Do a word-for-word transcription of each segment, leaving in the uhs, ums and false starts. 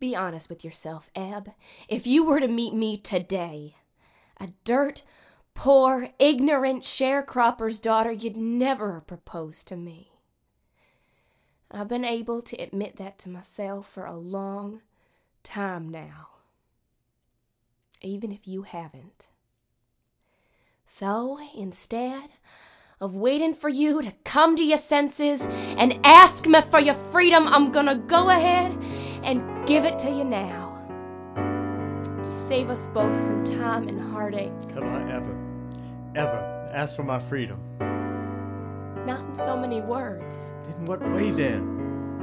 Be honest with yourself, Ab. If you were to meet me today, a dirt, poor, ignorant sharecropper's daughter, you'd never propose to me. I've been able to admit that to myself for a long time now, even if you haven't. So, instead of waiting for you to come to your senses and ask me for your freedom, I'm gonna go ahead and give it to you now. Just save us both some time and heartache. Could I ever, ever ask for my freedom? Not in so many words. In what way then?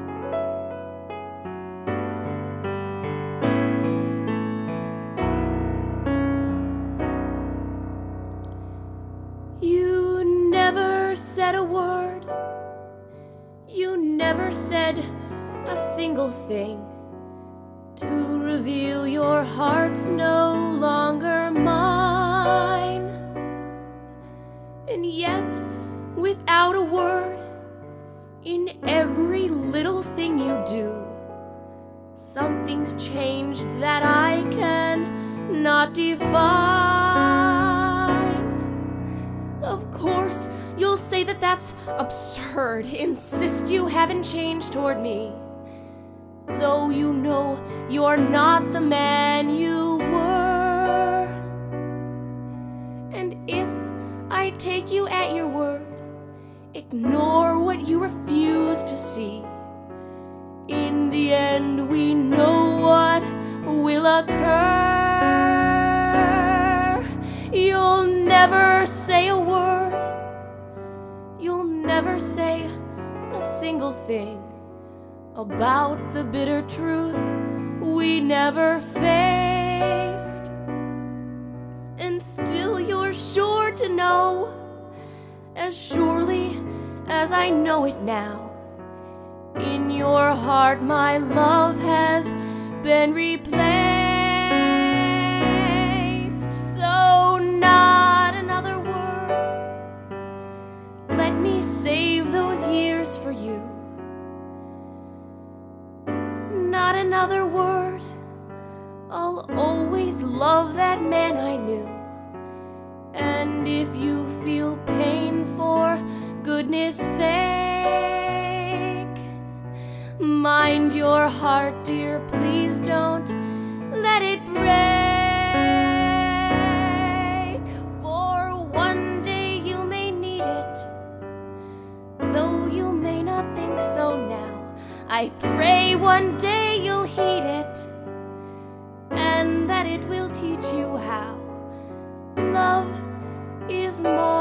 You never said a word. You never said a single thing to reveal your heart's no longer mine. And yet, without a word, in every little thing you do, something's changed that I can not define. Of course, you'll say that that's absurd, insist you haven't changed toward me, though you know you're not the man you were. And if I take you at your word, ignore what you refuse to see, in the end we know what will occur. You'll never say a word, you'll never say a single thing about the bitter truth we never faced. And still you're sure to know, as surely as I know it now, in your heart my love has been replaced. So not another word, let me save those years for you. Not another word, I'll always love that man I knew. And if you feel pain, for goodness sake, mind your heart, dear, please don't let it break. For one day you may need it, though you may not think so now. I pray one day you'll heed it, and that it will teach you how love is more